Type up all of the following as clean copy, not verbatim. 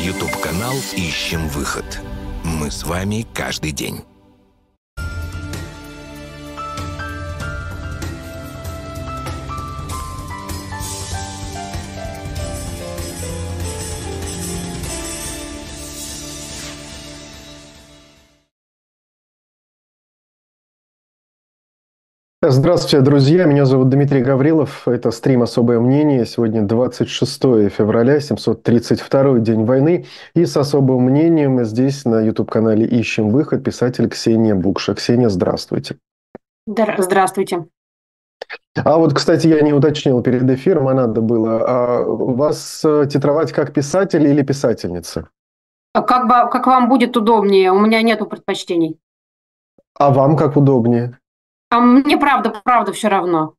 YouTube-канал «Ищем выход». Мы с вами каждый день. Здравствуйте, друзья. Меня зовут Дмитрий Гаврилов. Это стрим «Особое мнение». Сегодня 26 февраля, 732-й день войны. И с особым мнением здесь на YouTube-канале «Ищем выход» писатель Ксения Букша. Ксения, здравствуйте. Здравствуйте. А вот, кстати, я не уточнил перед эфиром, а надо было. А вас титровать как писатель или писательница? Как вам будет удобнее, у меня нету предпочтений. А вам как удобнее? А мне правда все равно.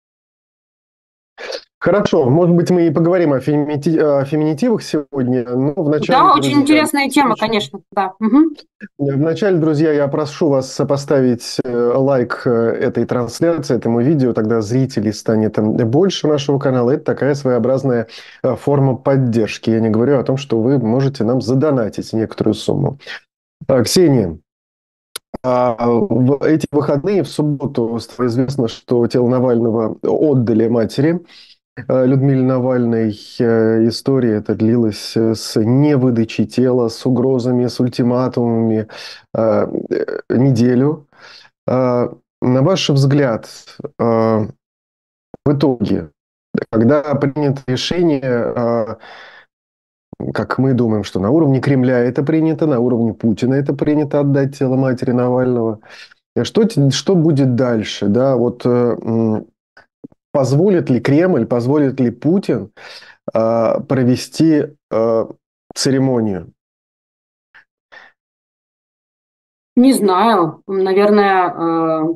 Хорошо, может быть, мы и поговорим о феминитивах сегодня, но вначале... Да, очень интересная тема, конечно, да. Угу. Вначале, друзья, я прошу вас поставить лайк этой трансляции, этому видео, тогда зрителей станет больше нашего канала. Это такая своеобразная форма поддержки. Я не говорю о том, что вы можете нам задонатить некоторую сумму. Ксения, в эти выходные, в субботу, стало известно, что тело Навального отдали матери. Людмиле Навальной. История эта длилась с невыдачей тела, с угрозами, с ультиматумами неделю. На ваш взгляд, в итоге, когда принято решение, как мы думаем, что на уровне Кремля это принято, на уровне Путина это принято отдать тело матери Навального, что будет дальше? Да, вот позволит ли Кремль, позволит ли Путин провести церемонию? Не знаю, наверное,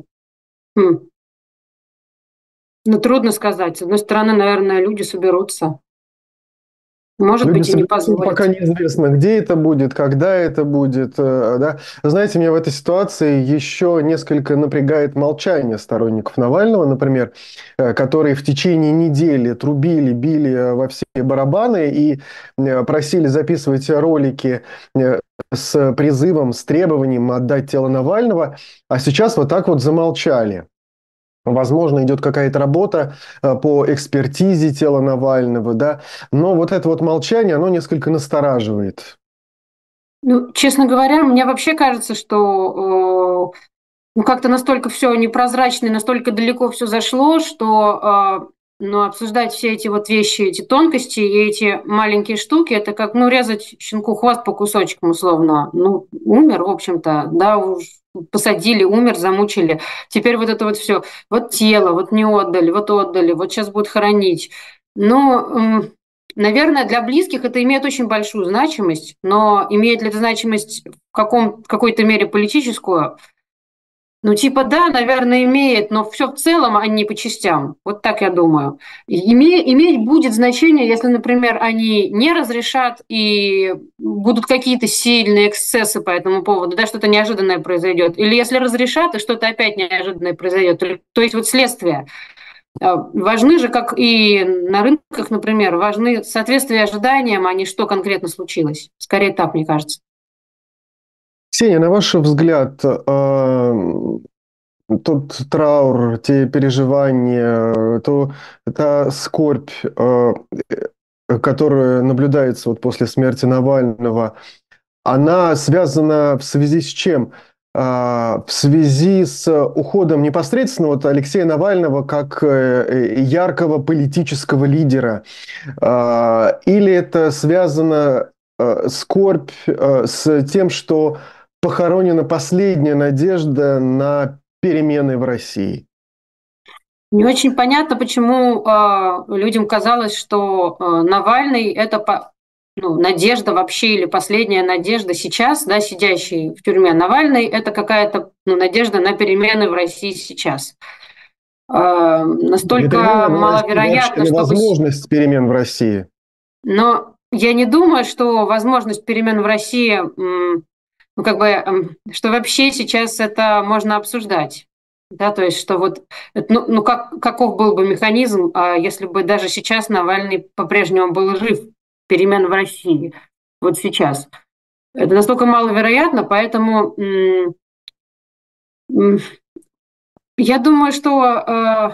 трудно сказать. С одной стороны, наверное, люди соберутся. Может быть, и не позволят. Пока неизвестно, где это будет, когда это будет. Да. Знаете, меня в этой ситуации еще несколько напрягает молчание сторонников Навального, например, которые в течение недели трубили, били во все барабаны и просили записывать ролики с призывом, с требованием отдать тело Навального, а сейчас вот так вот замолчали. Возможно, идет какая-то работа по экспертизе тела Навального, да, но вот это вот молчание, оно несколько настораживает. Ну, честно говоря, мне вообще кажется, что как-то настолько все непрозрачно, и настолько далеко все зашло, что обсуждать все эти вот вещи, эти тонкости и эти маленькие штуки, это как, резать щенку хвост по кусочкам, условно. Умер, в общем-то, да, уж посадили, умер, замучили. Теперь вот это вот все. Вот тело, вот не отдали, вот сейчас будут хоронить. Наверное, для близких это имеет очень большую значимость, но имеет ли это значимость в какой-то мере политическую? Да, наверное, имеет, но все в целом, а не по частям. Вот так я думаю. Иметь будет значение, если, например, они не разрешат и будут какие-то сильные эксцессы по этому поводу, да, что-то неожиданное произойдет. Или если разрешат, и что-то опять неожиданное произойдет. То есть вот следствие. Важны же, как и на рынках, например, важны соответствие ожиданиям, а не что конкретно случилось. Скорее так, мне кажется. Ксения, на ваш взгляд, тот траур, те переживания, та скорбь, которая наблюдается вот после смерти Навального, она связана в связи с чем? В связи с уходом непосредственно вот Алексея Навального как яркого политического лидера? Или это связано скорбь с тем, что похоронена последняя надежда на перемены в России? Не очень понятно, почему людям казалось, что Навальный – это надежда вообще или последняя надежда сейчас, да, сидящий в тюрьме. Навальный – это какая-то надежда на перемены в России сейчас. Настолько маловероятно, что... возможность перемен в России. Но я не думаю, что возможность перемен в России, что вообще сейчас это можно обсуждать. Да, то есть, что вот, каков был бы механизм, если бы даже сейчас Навальный по-прежнему был жив, перемен в России? вот сейчас. Это настолько маловероятно, поэтому я думаю, что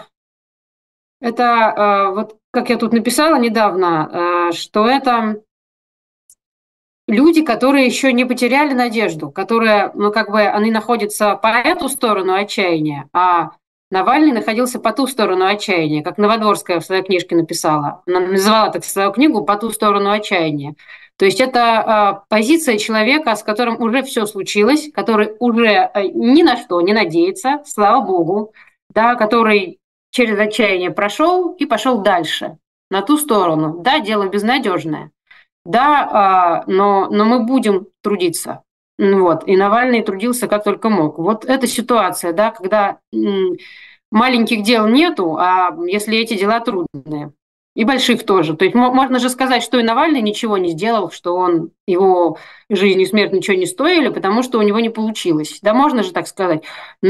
это, вот как я тут написала недавно, что это люди, которые еще не потеряли надежду, которые, ну, как бы, они находятся по эту сторону отчаяния, а Навальный находился по ту сторону отчаяния, как Новодворская в своей книжке написала. Она называла так свою книгу «По ту сторону отчаяния». То есть это позиция человека, с которым уже все случилось, который уже ни на что не надеется, слава богу, да, который через отчаяние прошел и пошел дальше, на ту сторону. Да, дело безнадежное. Да, но мы будем трудиться. Вот. И Навальный трудился как только мог. Вот эта ситуация, да, когда маленьких дел нету, а если эти дела трудные. И больших тоже. То есть можно же сказать, что и Навальный ничего не сделал, что его жизнь и смерть ничего не стоили, потому что у него не получилось. Да, можно же так сказать.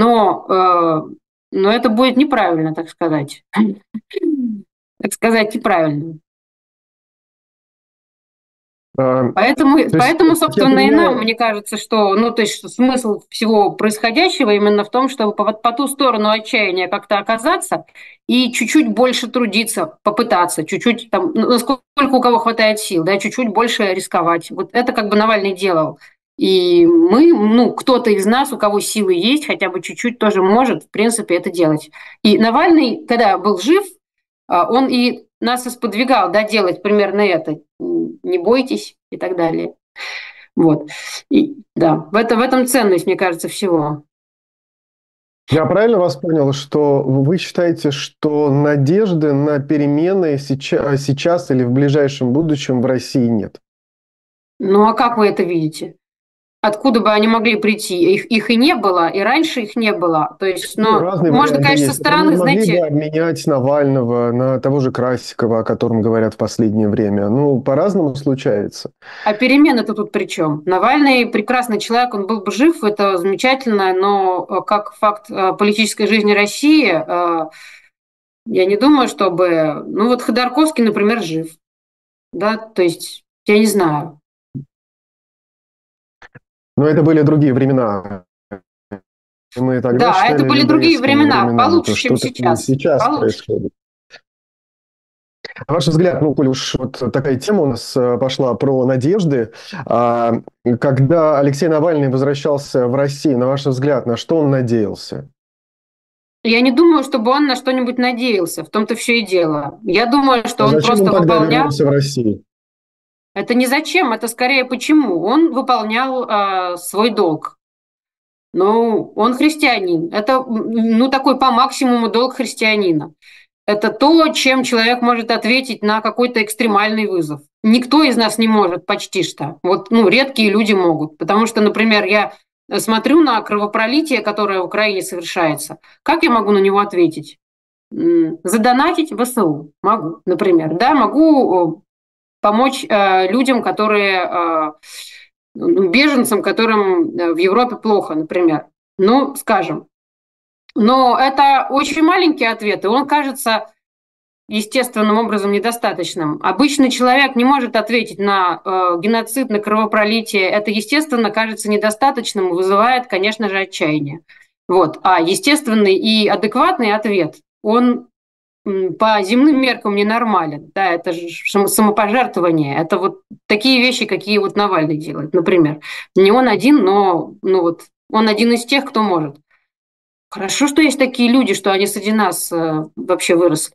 Но это будет неправильно, так сказать. Так сказать, неправильно. Поэтому, собственно, и нам, мне кажется, что, ну, то есть смысл всего происходящего именно в том, чтобы по ту сторону отчаяния как-то оказаться и чуть-чуть больше трудиться, попытаться, чуть-чуть там, насколько у кого хватает сил, да, чуть-чуть больше рисковать. Вот это как бы Навальный делал. И мы, ну, кто-то из нас, у кого силы есть, хотя бы чуть-чуть тоже может, в принципе, это делать. И Навальный, когда был жив, он и нас и сподвигал, да, делать примерно это. Не бойтесь и так далее. Вот. И, да, в этом ценность, мне кажется, всего. Я правильно вас понял, что вы считаете, что надежды на перемены сейчас или в ближайшем будущем в России нет? Ну, а как вы это видите? Откуда бы они могли прийти? Их и не было, и раньше их не было. То есть, Ну, но разные можно, варианты конечно, со есть. Например, стороны, могли бы знаете, обменять Навального на того же Красикова, о котором говорят в последнее время. Ну, по-разному случается. а перемены-то тут при чем? Навальный прекрасный человек, он был бы жив, это замечательно, но как факт политической жизни России, я не думаю, чтобы... Ну, вот Ходорковский, например, жив. Да, то есть, я не знаю. Но это были другие времена. И мы тогда Да, это считали были другие людоедскими времена, временами. То получше, чем что такое сейчас. сейчас Получше. происходит? На ваш взгляд, ну, коль уж вот такая тема у нас пошла про надежды, когда Алексей Навальный возвращался в Россию, на ваш взгляд, на что он надеялся? Я не думаю, чтобы он на что-нибудь надеялся. В том-то все и дело. Я думаю, что А он зачем он просто тогда выполнял. вернулся в Россию? Это не зачем, это скорее почему. Он выполнял свой долг. Ну, он христианин. Это, ну, такой по максимуму долг христианина. Это то, чем человек может ответить на какой-то экстремальный вызов. Никто из нас не может, почти что. Вот, ну, редкие люди могут. Потому что, например, я смотрю на кровопролитие, которое в Украине совершается. Как я могу на него ответить? Задонатить в ВСУ могу, например. Да, могу помочь людям, которые беженцам, которым в Европе плохо, например. Ну, скажем. Но это очень маленький ответ, и он кажется естественным образом недостаточным. Обычный человек не может ответить на геноцид, на кровопролитие. Это, естественно, кажется недостаточным и вызывает, конечно же, отчаяние. Вот. А естественный и адекватный ответ, он по земным меркам ненормален. Да, это же самопожертвование. Это вот такие вещи, какие вот Навальный делает, например. Не он один, но ну вот, он один из тех, кто может. Хорошо, что есть такие люди, что они среди нас вообще выросли.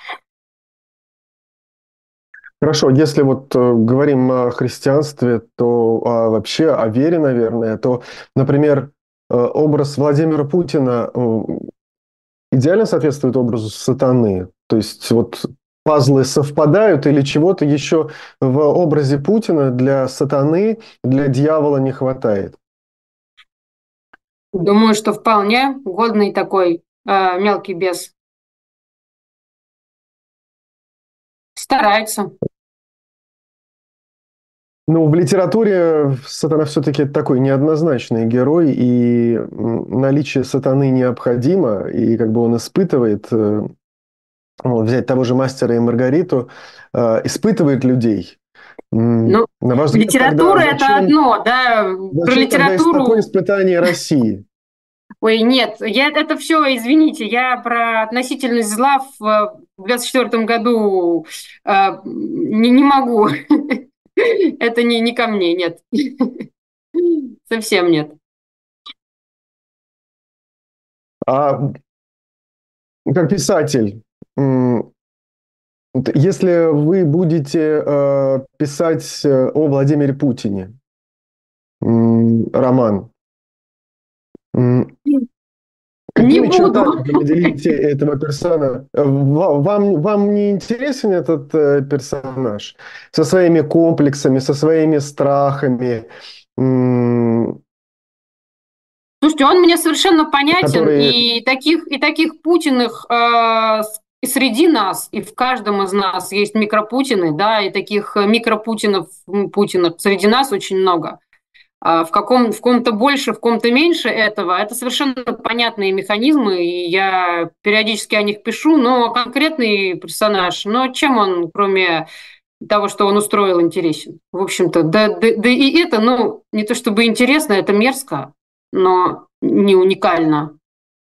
Хорошо, если вот говорим о христианстве, то вообще о вере, наверное, то, например, образ Владимира Путина идеально соответствует образу сатаны. То есть вот пазлы совпадают или чего-то еще в образе Путина для сатаны, для дьявола не хватает? Думаю, что вполне годный такой мелкий бес. Старается. Ну, в литературе сатана все-таки такой неоднозначный герой, и наличие сатаны необходимо, и как бы он испытывает, вот, взять того же мастера и Маргариту, испытывает людей. Ну, На ваш взгляд, тогда литература – это одно, да, про зачем тогда такое литературу… испытание России? Ой, нет, это все, извините, я про относительность зла в 24 году не могу. Это не ко мне, нет. Совсем нет. А как писатель, если вы будете писать о Владимире Путине, роман, Не какими буду. чертами вы наделите этого персонажа? Вам не интересен этот персонаж? Со своими комплексами, со своими страхами, Слушайте, он мне совершенно понятен, которые… и таких Путиных и среди нас, и в каждом из нас есть микропутины, да, и таких микропутинов, Путиных среди нас очень много. В ком-то больше, в ком-то меньше этого. Это совершенно понятные механизмы, и я периодически о них пишу, но конкретный персонаж, но чем он, кроме того, что он устроил, интересен? В общем-то, да и это, ну, не то чтобы интересно, это мерзко, но не уникально.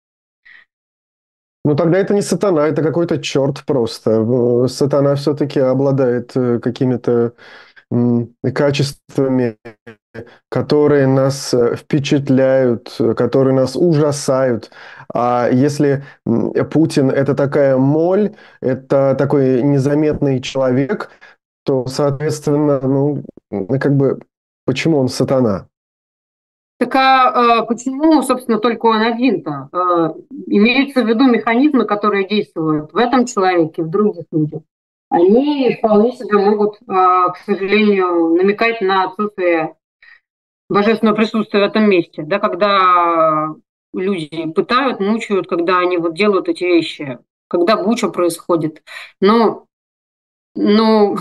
Ну, тогда это не сатана, это какой-то черт просто. Сатана все-таки обладает какими-то качествами, которые нас впечатляют, которые нас ужасают. А если Путин – это такая моль, это такой незаметный человек, то, соответственно, ну, как бы, почему он сатана? Так почему, собственно, только он один-то? Имеются в виду механизмы, которые действуют в этом человеке, в других людях. Они вполне себе могут, к сожалению, намекать на отсутствие божественного присутствия в этом месте. Да, когда люди пытают, мучают, когда они вот делают эти вещи, когда буча происходит. Ну,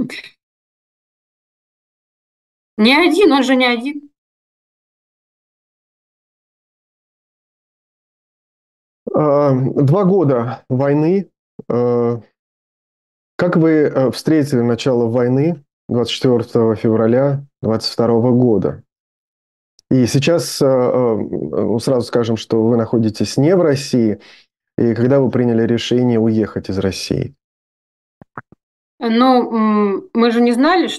не один, он же не один. 2 года войны. Как вы встретили начало войны 24 февраля 22 года? И сейчас сразу скажем, что вы находитесь не в России, и когда вы приняли решение уехать из России? Ну, мы же не знали,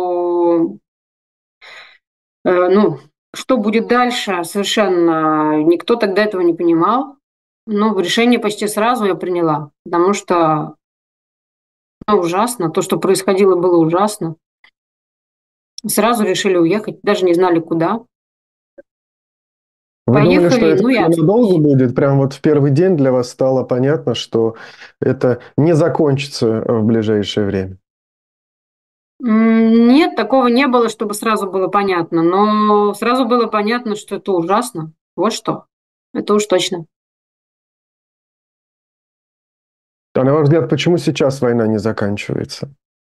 ну, что будет дальше, совершенно никто тогда этого не понимал. Ну, решение почти сразу я приняла, потому что ну, ужасно, то, что происходило, было ужасно. Сразу решили уехать, даже не знали куда. Вы думали, что Поехали, это ну и ненадолго остались. будет? Прям вот в первый день для вас стало понятно, что это не закончится в ближайшее время? Нет, такого не было, чтобы сразу было понятно, но сразу было понятно, что это ужасно. Вот что. Это уж точно. А на ваш взгляд, почему сейчас война не заканчивается?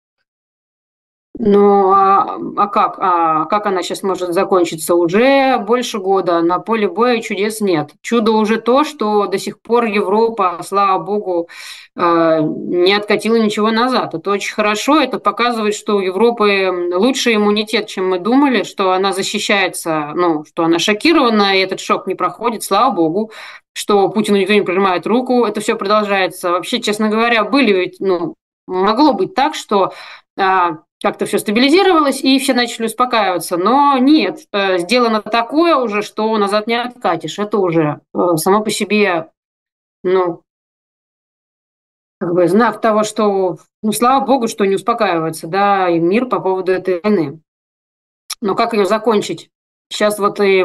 Ну, как она сейчас может закончиться? Уже больше года на поле боя чудес нет. Чудо уже то, что до сих пор Европа, слава богу, не откатила ничего назад. Это очень хорошо. Это показывает, что у Европы лучший иммунитет, чем мы думали, что она защищается, ну, что она шокирована, и этот шок не проходит, слава богу, что Путину никто не прижимает руку. Это все продолжается. Вообще, честно говоря, были ведь, ну, могло быть так, что как-то все стабилизировалось, и все начали успокаиваться. Но нет, сделано такое уже, что назад не откатишь. Это уже само по себе, ну, как бы знак того, что, ну, слава богу, что не успокаивается, да, и мир по поводу этой войны. Но как ее закончить? Сейчас вот и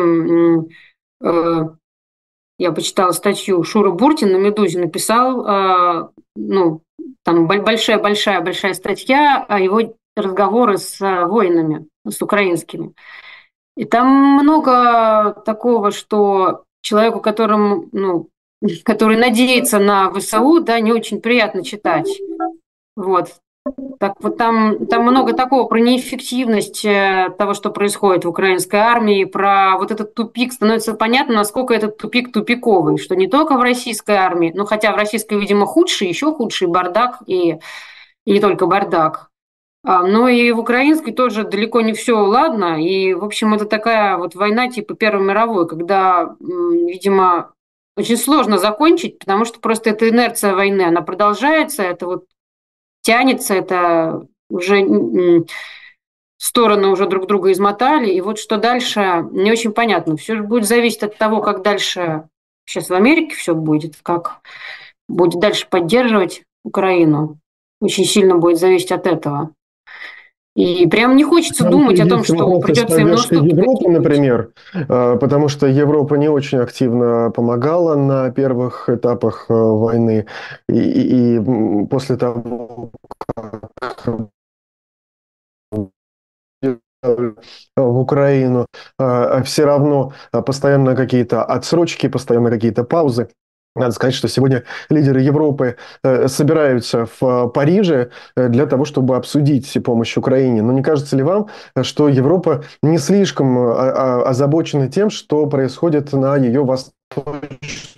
я почитала статью, Шура Буртин на «Медузе» написал, ну, там большая-большая-большая статья о его разговоры с воинами, с украинскими. И там много такого, что человеку, которому, ну, который надеется на ВСУ, да, не очень приятно читать. Вот. Так вот там много такого про неэффективность того, что происходит в украинской армии, про вот этот тупик. Становится понятно, насколько этот тупик тупиковый, что не только в российской армии, но хотя в российской, видимо, худший, еще худший бардак и не только бардак. Но и в украинской тоже далеко не все ладно. И, в общем, это такая вот война типа Первой мировой, когда, видимо, очень сложно закончить, потому что просто эта инерция войны, она продолжается, это вот тянется, это уже стороны уже друг друга измотали. И вот что дальше, не очень понятно. Все же будет зависеть от того, как дальше сейчас в Америке все будет, как будет дальше поддерживать Украину. Очень сильно будет зависеть от этого. И прям не хочется Там думать о том, есть что вопросы с придется им на поддержкой уступки Европы, какие-то идти. например, потому что Европа не очень активно помогала на первых этапах войны. После того, как в Украину, все равно постоянно какие-то отсрочки, постоянно какие-то паузы. Надо сказать, что сегодня лидеры Европы собираются в Париже для того, чтобы обсудить помощь Украине. Но не кажется ли вам, что Европа не слишком озабочена тем, что происходит на ее восточных,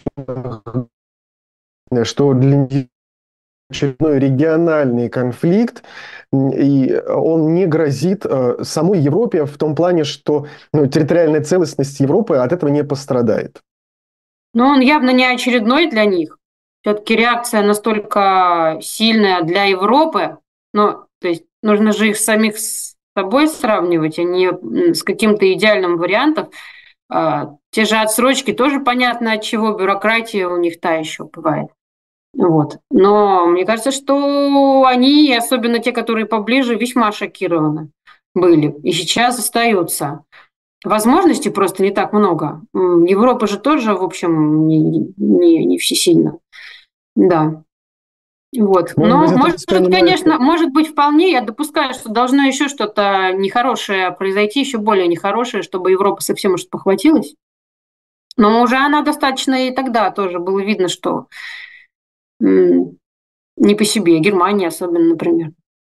что для нее очередной региональный конфликт, и он не грозит самой Европе в том плане, что территориальная целостность Европы от этого не пострадает? Но он явно не очередной для них. Все-таки реакция настолько сильная для Европы, но то есть нужно же их самих с собой сравнивать, а не с каким-то идеальным вариантом. Те же отсрочки тоже понятно от чего, бюрократия у них та еще бывает. Вот. Но мне кажется, что они, особенно те, которые поближе, весьма шокированы были и сейчас остаются. Возможностей просто не так много. Европа же тоже, в общем, не всесильна. Да. Вот. Может быть, Но, это может, воспринимается... конечно, может быть, вполне, я допускаю, что должно еще что-то нехорошее произойти, еще более нехорошее, чтобы Европа совсем уж похватилась. Но уже она достаточно и тогда тоже было видно, что не по себе. Германия особенно, например.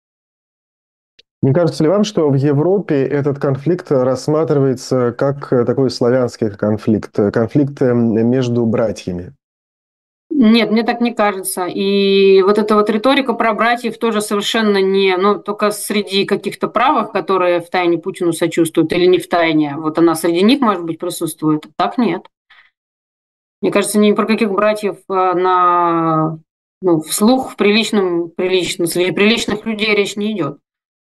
Не кажется ли вам, что в Европе этот конфликт рассматривается как такой славянский конфликт, конфликт между братьями? Нет, мне так не кажется. И вот эта вот риторика про братьев тоже совершенно не, ну, только среди каких-то правых, которые в тайне Путину сочувствуют или не в тайне. Вот она среди них, может быть, присутствует. Так нет. Мне кажется, ни про каких братьев ну, вслух, среди приличных людей речь не идет.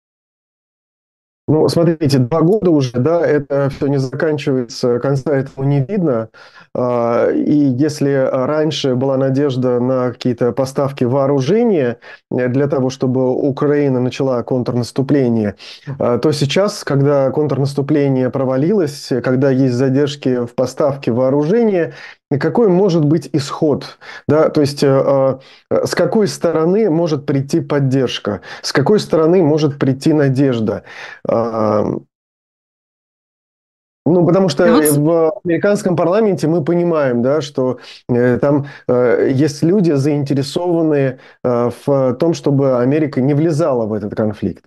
Ну, смотрите, 2 года уже, да, это все не заканчивается, конца этому не видно. И если раньше была надежда на какие-то поставки вооружения для того, чтобы Украина начала контрнаступление, то сейчас, когда контрнаступление провалилось, когда есть задержки в поставке вооружения, какой может быть исход? Да? То есть с какой стороны может прийти поддержка, с какой стороны может прийти надежда? Ну, потому что Да вот в американском парламенте мы понимаем, да, что там есть люди, заинтересованные в том, чтобы Америка не влезала в этот конфликт.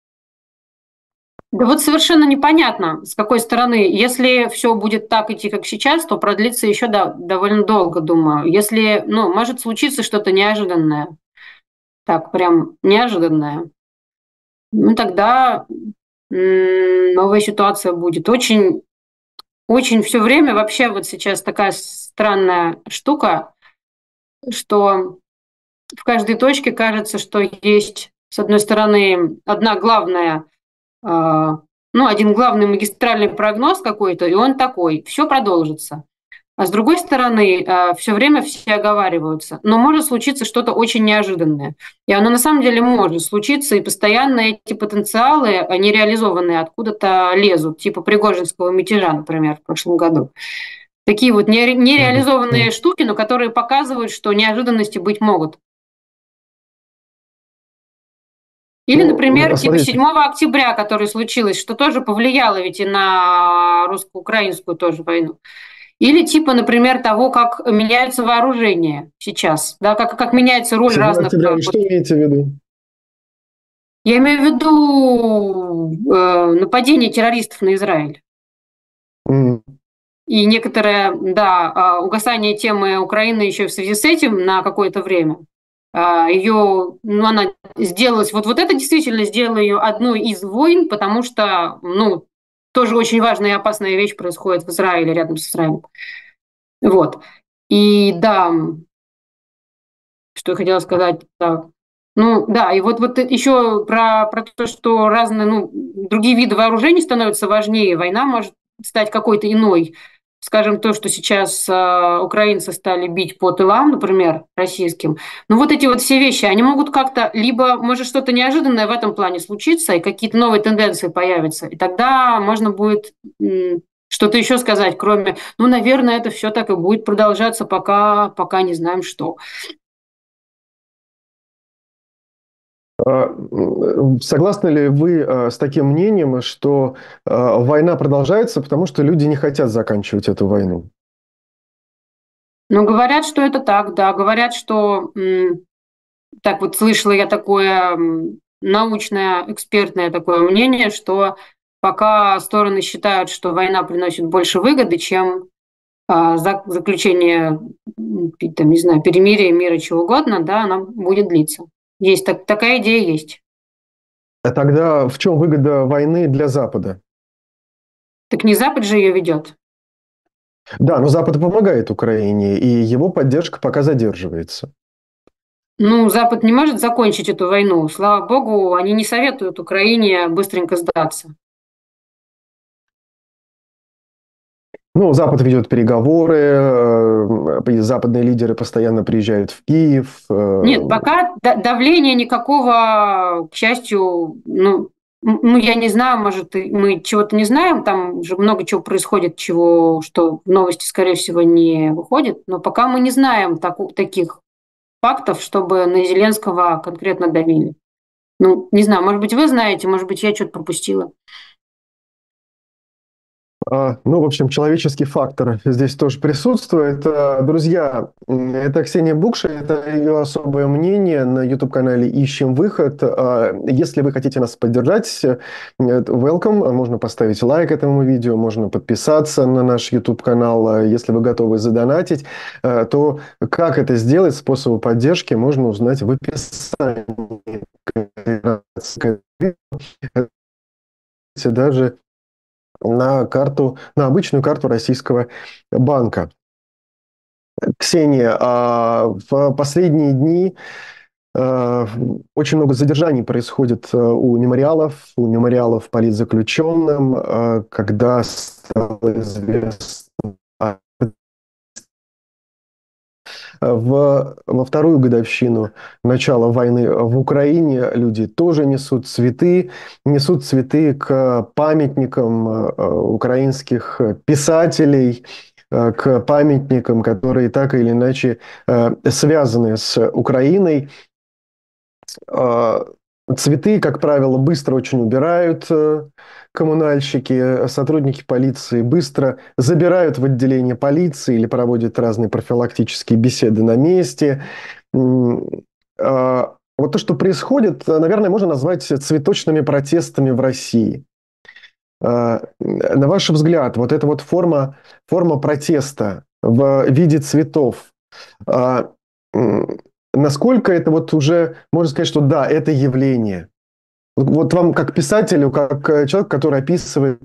Да вот совершенно непонятно, с какой стороны. Если все будет так идти, как сейчас, то продлится еще довольно долго, думаю. Если, ну, может случиться что-то неожиданное, так прям неожиданное, ну тогда новая ситуация будет. Очень, очень все время вообще вот сейчас такая странная штука, что в каждой точке кажется, что есть, с одной стороны, одна главная ну, один главный магистральный прогноз какой-то, и он такой, все продолжится. А с другой стороны, все время все оговариваются. Но может случиться что-то очень неожиданное. И оно на самом деле может случиться, и постоянно эти потенциалы, нереализованные, откуда-то лезут, типа Пригожинского мятежа, например, в прошлом году. Такие вот нереализованные штуки, но которые показывают, что неожиданности быть могут. Или, Ну, например, типа смотрите, 7 октября, который случилось, что тоже повлияло ведь и на русско-украинскую тоже войну. Или типа, например, того, как меняются вооружения сейчас, да, как меняется роль 7 разных. октября, вы что имеете в виду? Я имею в виду нападение террористов на Израиль. М. И некоторое, да, угасание темы Украины еще в связи с этим на какое-то время. Ее, ну, она сделалась, вот это действительно сделало ее одной из войн, потому что, ну, тоже очень важная и опасная вещь происходит в Израиле, рядом с Израилем. Вот. И да, что я хотела сказать, да. Ну, да, и вот еще про то, что разные, ну, другие виды вооружений становятся важнее, война может стать какой-то иной. Скажем, то, что сейчас украинцы стали бить по тылам, например, российским. Ну, вот эти вот все вещи, они могут как-то, либо может что-то неожиданное в этом плане случиться, и какие-то новые тенденции появятся, и тогда можно будет что-то еще сказать, кроме, ну, наверное, это все так и будет продолжаться, пока не знаем что. Согласны ли вы с таким мнением, что война продолжается, потому что люди не хотят заканчивать эту войну? Ну, говорят, что это так, да. Говорят, что, так вот слышала я такое научное, экспертное такое мнение, что пока стороны считают, что война приносит больше выгоды, чем заключение, там, не знаю, перемирия, мира, чего угодно, да, она будет длиться. Есть такая идея есть. А тогда в чем выгода войны для Запада? Так не Запад же ее ведет. Да, но Запад помогает Украине, и его поддержка пока задерживается. Ну, Запад не может закончить эту войну. Слава богу, они не советуют Украине быстренько сдаться. Ну, Запад ведет переговоры, западные лидеры постоянно приезжают в Киев. Нет, пока давления никакого, к счастью, ну, я не знаю, может, мы чего-то не знаем, там же много чего происходит, что в новости, скорее всего, не выходит, но пока мы не знаем таких фактов, чтобы на Зеленского конкретно давили. Ну, не знаю, может быть, вы знаете, может быть, я что-то пропустила. Ну, в общем, человеческий фактор здесь тоже присутствует. Друзья, это Ксения Букша, это ее особое мнение на YouTube-канале «Ищем выход». Если вы хотите нас поддержать, welcome, можно поставить лайк этому видео, можно подписаться на наш YouTube-канал. Если вы готовы задонатить, то как это сделать, способы поддержки можно узнать в описании. Даже на обычную карту российского банка. Ксения, в последние дни очень много задержаний происходит у мемориалов политзаключенным, когда стало известно во вторую годовщину начала войны в Украине люди тоже несут цветы к памятникам украинских писателей, к памятникам, которые так или иначе связаны с Украиной. Цветы, как правило, быстро очень убирают коммунальщики, сотрудники полиции быстро забирают в отделение полиции или проводят разные профилактические беседы на месте. Вот то, что происходит, наверное, можно назвать цветочными протестами в России. На ваш взгляд, вот эта вот форма протеста в виде цветов, насколько это вот уже, можно сказать, что да, это явление? Вот вам как писателю, как человек, который описывает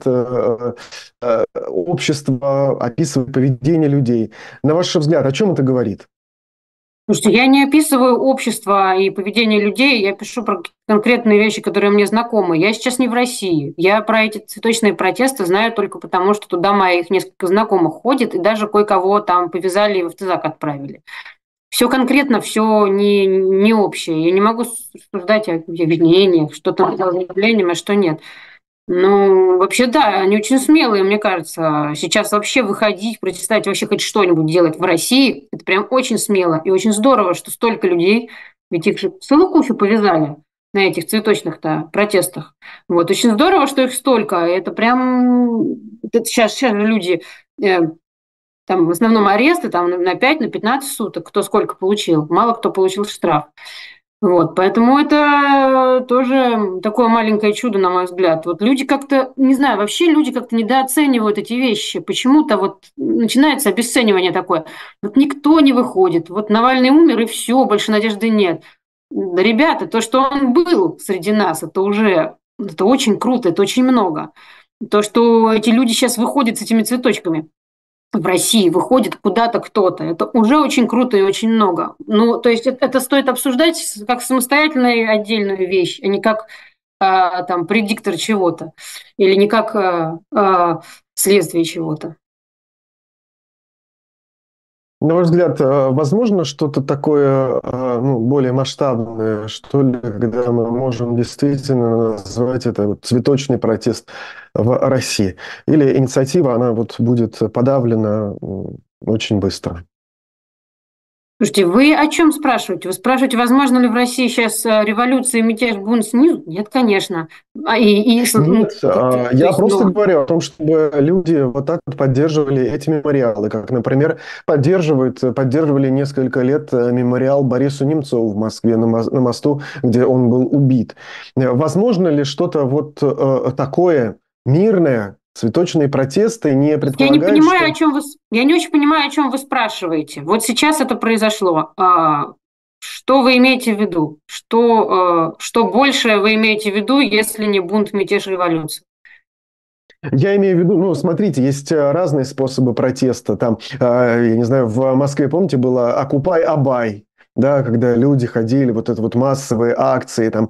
общество, описывает поведение людей, на ваш взгляд, о чем это говорит? Слушайте, я не описываю общество и поведение людей, я пишу про конкретные вещи, которые мне знакомы. Я сейчас не в России. Я про эти цветочные протесты знаю только потому, что туда моих несколько знакомых ходит, и даже кое-кого там повязали и в автозак отправили. Все конкретно, все не общее. Я не могу рассуждать о обвинениях, что там за заявлением, а что нет. Ну, вообще, да, они очень смелые, мне кажется. Сейчас вообще выходить, протестовать, вообще хоть что-нибудь делать в России, это прям очень смело. И очень здорово, что столько людей, ведь их же целую кучу повязали на этих цветочных-то протестах. Вот, очень здорово, что их столько. Это прям... Это сейчас же люди... Там в основном аресты там, на 5, на 15 суток, кто сколько получил. Мало кто получил штраф. Вот, поэтому это тоже такое маленькое чудо, на мой взгляд. Вот люди как-то, не знаю, вообще люди как-то недооценивают эти вещи. Почему-то вот начинается обесценивание такое. Вот никто не выходит. Вот Навальный умер, и все, больше надежды нет. Да, ребята, то, что он был среди нас, это очень круто, это очень много. То, что эти люди сейчас выходят с этими цветочками в России, выходит куда-то кто-то. Это уже очень круто и очень много. Ну, то есть это стоит обсуждать как самостоятельную отдельную вещь, а не как там предиктор чего-то или не как следствие чего-то. На ваш взгляд, возможно что-то такое, ну, более масштабное, что ли, когда мы можем действительно назвать это вот цветочный протест в России? Или инициатива, она вот будет подавлена очень быстро? Слушайте, вы о чем спрашиваете? Вы спрашиваете, возможно ли в России сейчас революция, мятеж, бунт снизу? Нет, конечно. Нет, То я есть, просто ну, говорю о том, чтобы люди вот так вот поддерживали эти мемориалы, как, например, поддерживали несколько лет мемориал Борису Немцову в Москве на мосту, где он был убит. Возможно ли что-то вот такое мирное, цветочные протесты не я не предполагают, понимаю, что... о чем вы, я не очень понимаю, о чем вы спрашиваете. Вот сейчас это произошло. Что вы имеете в виду? Что больше вы имеете в виду, если не бунт, мятеж, революция? Я имею в виду, ну, смотрите, есть разные способы протеста. Там, я не знаю, в Москве, помните, было «Окупай Абай», да, когда люди ходили, вот это вот массовые акции, там,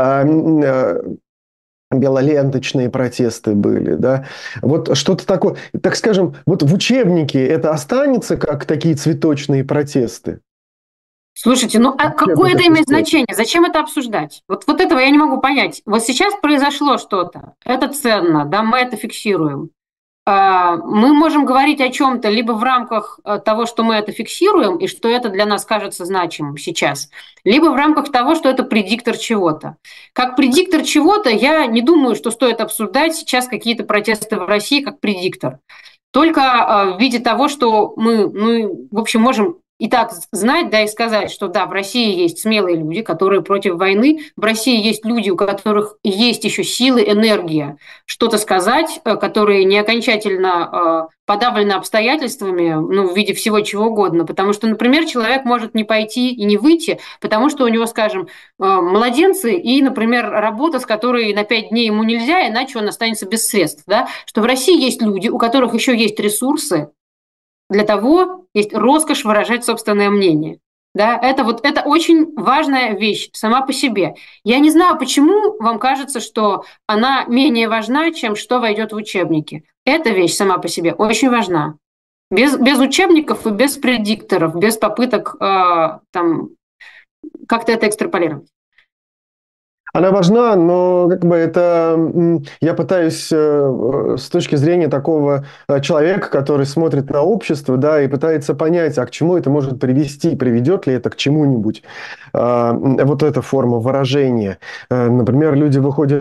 белоленточные протесты были, да. Вот что-то такое, так скажем, вот в учебнике это останется как такие цветочные протесты? Слушайте, ну а какое это Учебниках имеет истории. значение? Зачем это обсуждать? Вот этого я не могу понять. Вот сейчас произошло что-то, это ценно, да, мы это фиксируем. Мы можем говорить о чем-то либо в рамках того, что мы это фиксируем и что это для нас кажется значимым сейчас, либо в рамках того, что это предиктор чего-то. Как предиктор чего-то я не думаю, что стоит обсуждать сейчас какие-то протесты в России как предиктор. Только в виде того, что мы, ну, в общем, можем и так знать, да, и сказать, что да, в России есть смелые люди, которые против войны, в России есть люди, у которых есть еще силы, энергия что-то сказать, которые не окончательно подавлены обстоятельствами, ну, в виде всего чего угодно. Потому что, например, человек может не пойти и не выйти, потому что у него, скажем, младенцы и, например, работа, с которой на 5 дней ему нельзя, иначе он останется без средств. Да? Что в России есть люди, у которых еще есть ресурсы для того, есть роскошь выражать собственное мнение. Да, это очень важная вещь сама по себе. Я не знаю, почему вам кажется, что она менее важна, чем что войдет в учебники. Эта вещь сама по себе очень важна. Без учебников и без предикторов, без попыток там, как-то это экстраполировать. Она важна, но как бы это я пытаюсь с точки зрения такого человека, который смотрит на общество, да, и пытается понять, а к чему это может привести, приведет ли это к чему-нибудь. Вот эта форма выражения. Например, люди выходят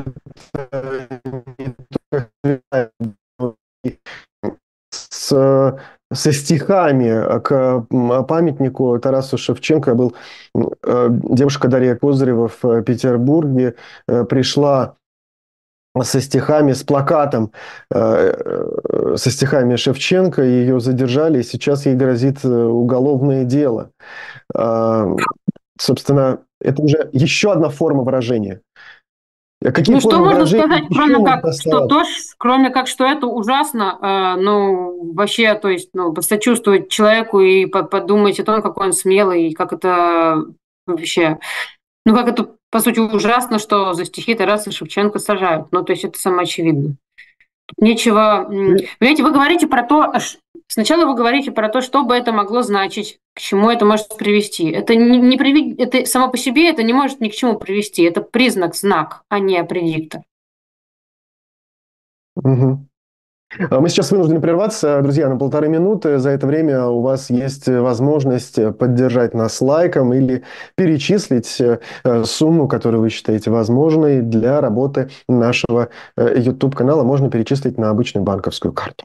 с со стихами к памятнику Тарасу Шевченко. Девушка Дарья Козырева в Петербурге пришла со стихами, с плакатом со стихами Шевченко, ее задержали, и сейчас ей грозит уголовное дело. Собственно, это уже еще одна форма выражения. Какие Ну, что формы можно выражения сказать, еще кроме могут как, что оставаться? то, кроме как, что это ужасно, ну, вообще, то есть, ну, посочувствовать человеку и подумать о том, какой он смелый, и как это вообще, ну, как это, по сути, ужасно, что за стихи Тараса Шевченко сажают. Ну, то есть, это самоочевидно. Тут нечего... Понимаете, вы говорите про то, сначала вы говорите про то, что бы это могло значить, к чему это может привести. Это это само по себе это не может ни к чему привести. Это признак, знак, а не предиктор. Мгм. Мы сейчас вынуждены прерваться, друзья, на 1,5 минуты. За это время у вас есть возможность поддержать нас лайком или перечислить сумму, которую вы считаете возможной для работы нашего YouTube-канала. Можно перечислить на обычную банковскую карту.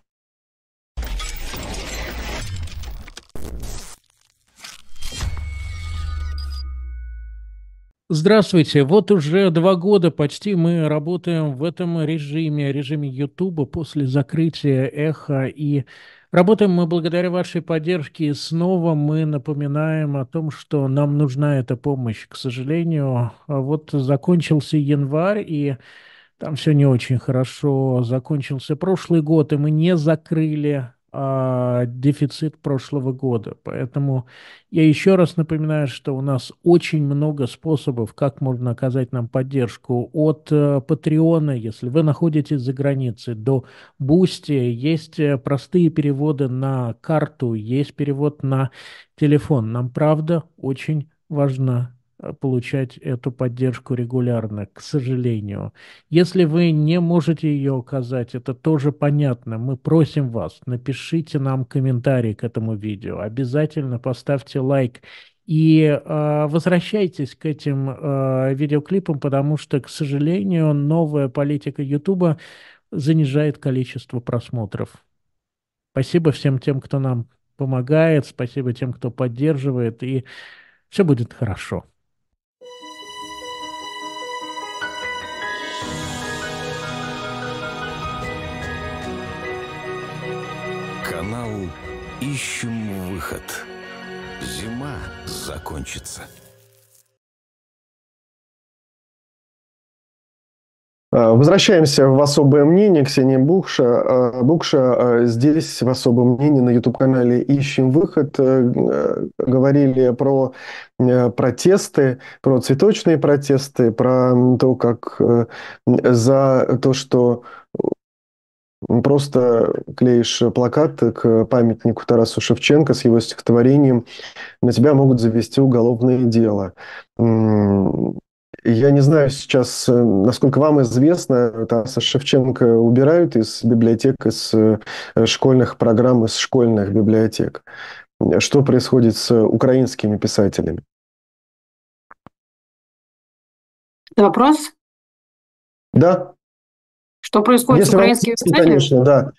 Здравствуйте. Вот уже 2 года почти мы работаем в этом режиме Ютуба после закрытия Эхо. И работаем мы благодаря вашей поддержке. И снова мы напоминаем о том, что нам нужна эта помощь. К сожалению, вот закончился январь, и там все не очень хорошо. Закончился прошлый год, и мы не закрыли дефицит прошлого года. Поэтому я еще раз напоминаю, что у нас очень много способов, как можно оказать нам поддержку. От Патреона, если вы находитесь за границей, до Бусти. Есть простые переводы на карту, есть перевод на телефон. Нам, правда, очень важно получать эту поддержку регулярно, к сожалению. Если вы не можете ее оказать, это тоже понятно. Мы просим вас, напишите нам комментарий к этому видео, обязательно поставьте лайк и возвращайтесь к этим видеоклипам, потому что, к сожалению, новая политика YouTube занижает количество просмотров. Спасибо всем тем, кто нам помогает, спасибо тем, кто поддерживает, и все будет хорошо. Канал «Ищем выход». Зима закончится. Возвращаемся в особое мнение. Ксения Букша. Здесь в особом мнении на YouTube-канале «Ищем выход» говорили про протесты, про цветочные протесты, про то, как за то, что просто клеишь плакат к памятнику Тарасу Шевченко с его стихотворением, на тебя могут завести уголовное дело. Я не знаю сейчас, насколько вам известно, Тараса Шевченко убирают из библиотек, из школьных программ, из школьных библиотек. Что происходит с украинскими писателями? Вопрос? Да. Что происходит с украинскими писателями? Конечно, да.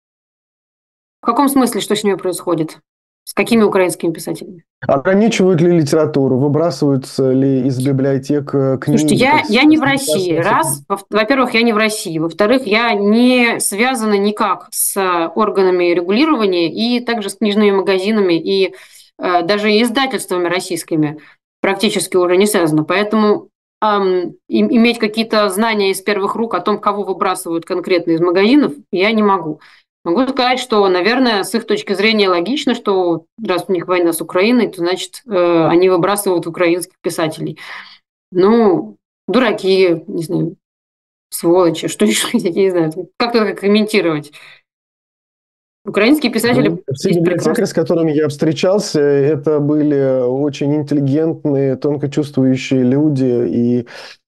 В каком смысле, что с ними происходит? С какими украинскими писателями? Ограничивают ли литературу? Выбрасываются ли из библиотек книги? Слушайте, я не в России. Раз. Во-первых, я не в России. Во-вторых, я не связана никак с органами регулирования и также с книжными магазинами и даже издательствами российскими практически уже не связана. Поэтому иметь какие-то знания из первых рук о том, кого выбрасывают конкретно из магазинов, я не могу. Могу сказать, что, наверное, с их точки зрения логично, что раз у них война с Украиной, то, значит, они выбрасывают украинских писателей. Ну, дураки, не знаю, сволочи, что еще, я не знаю, как это комментировать. Украинские писатели... Все библиотекари, с которыми я встречался, это были очень интеллигентные, тонко чувствующие люди, и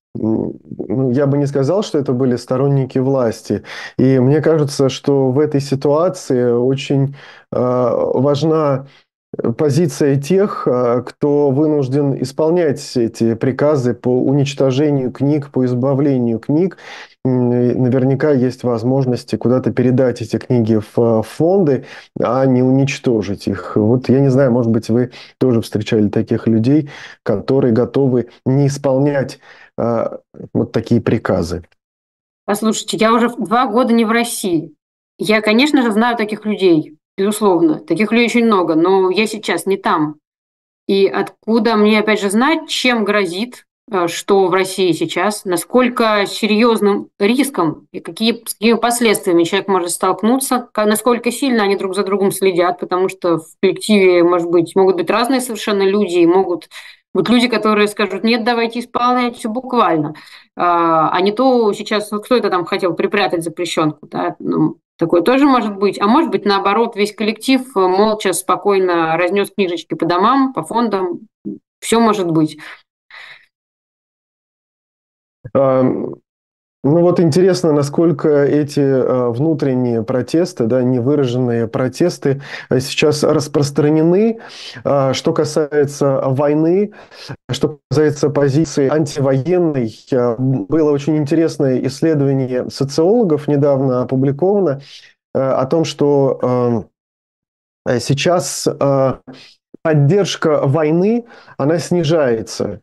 я бы не сказал, что это были сторонники власти. И мне кажется, что в этой ситуации очень важна позиция тех, кто вынужден исполнять эти приказы по уничтожению книг, по избавлению книг. Наверняка есть возможности куда-то передать эти книги в фонды, а не уничтожить их. Вот я не знаю, может быть, вы тоже встречали таких людей, которые готовы не исполнять вот такие приказы. Послушайте, я уже 2 года не в России. Я, конечно же, знаю таких людей, безусловно. Таких людей очень много, но я сейчас не там. И откуда мне, опять же, знать, чем грозит, что в России сейчас, насколько серьезным риском и с какими последствиями человек может столкнуться, насколько сильно они друг за другом следят, потому что в коллективе, могут быть разные совершенно люди, и могут быть люди, которые скажут: нет, давайте исполнять все буквально. А не то сейчас, кто это там хотел припрятать запрещенку, да? Ну, такое тоже может быть. А может быть, наоборот, весь коллектив молча, спокойно разнес книжечки по домам, по фондам. Все может быть. Ну вот интересно, насколько эти внутренние протесты, да, невыраженные протесты сейчас распространены. Что касается войны, что касается позиции антивоенной, было очень интересное исследование социологов, недавно опубликовано, о том, что сейчас поддержка войны, она снижается.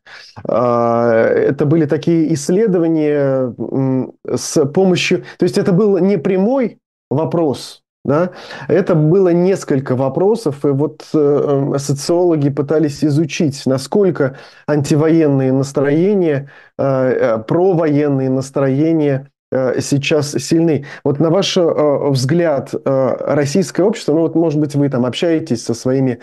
Это были такие исследования с помощью... То есть это был не прямой вопрос, да? Это было несколько вопросов, и вот социологи пытались изучить, насколько антивоенные настроения, провоенные настроения сейчас сильны. Вот на ваш взгляд, российское общество, ну вот, может быть, вы там общаетесь со своими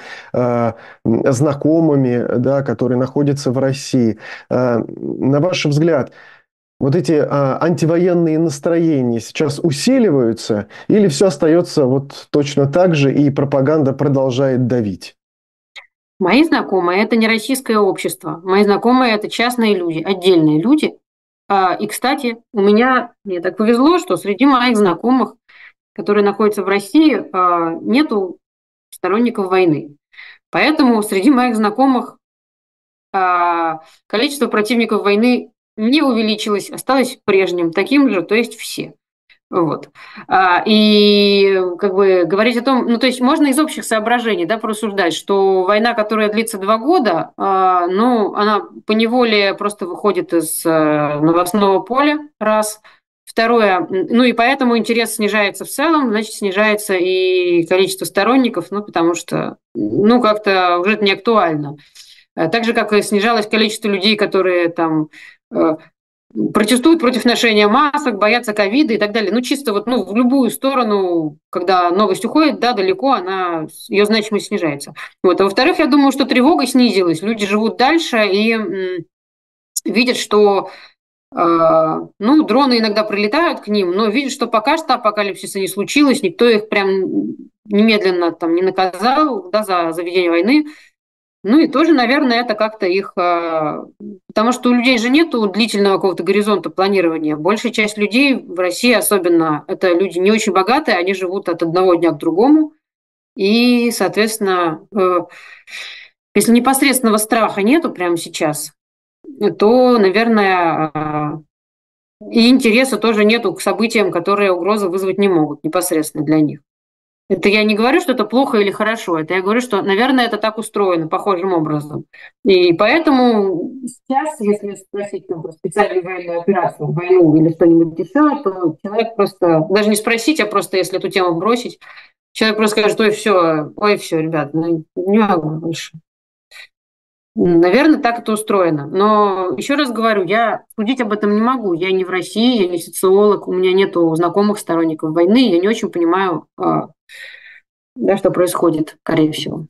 знакомыми, да, которые находятся в России. На ваш взгляд, вот эти антивоенные настроения сейчас усиливаются или все остается вот точно так же, и пропаганда продолжает давить? Мои знакомые – это не российское общество. Мои знакомые – это частные люди, отдельные люди. И, кстати, мне так повезло, что среди моих знакомых, которые находятся в России, нету сторонников войны. Поэтому среди моих знакомых количество противников войны не увеличилось, осталось прежним, таким же, то есть все. Вот. И как бы говорить о том, ну то есть можно из общих соображений, да, порассуждать, что война, которая длится 2 года, ну она поневоле просто выходит из новостного поля, раз. Второе, ну и поэтому интерес снижается в целом, значит, снижается и количество сторонников, ну потому что, ну как-то уже это не актуально. Так же, как и снижалось количество людей, которые там протестуют против ношения масок, боятся ковида и так далее. Ну, чисто вот, ну, в любую сторону, когда новость уходит, да, далеко, ее значимость снижается. Вот. А во-вторых, я думаю, что тревога снизилась. Люди живут дальше и видят, что ну, дроны иногда прилетают к ним, но видят, что пока что апокалипсиса не случилось, никто их прям немедленно там не наказал, да, за ведение войны. Ну и тоже, наверное, это как-то их... Потому что у людей же нет длительного какого-то горизонта планирования. Большая часть людей в России особенно, это люди не очень богатые, они живут от одного дня к другому. И, соответственно, если непосредственного страха нету прямо сейчас, то, наверное, и интереса тоже нету к событиям, которые угрозы вызвать не могут непосредственно для них. Это я не говорю, что это плохо или хорошо. Это я говорю, что, наверное, это так устроено, похожим образом. И поэтому сейчас, если спросить про специальную военную операцию, войну или что-нибудь еще, то человек просто, даже не спросить, а просто если эту тему бросить, человек просто скажет: ой, все, ребят, ну, не могу больше. Наверное, так это устроено. Но еще раз говорю, я судить об этом не могу. Я не в России, я не социолог, у меня нету знакомых сторонников войны, я не очень понимаю, да, что происходит, скорее всего.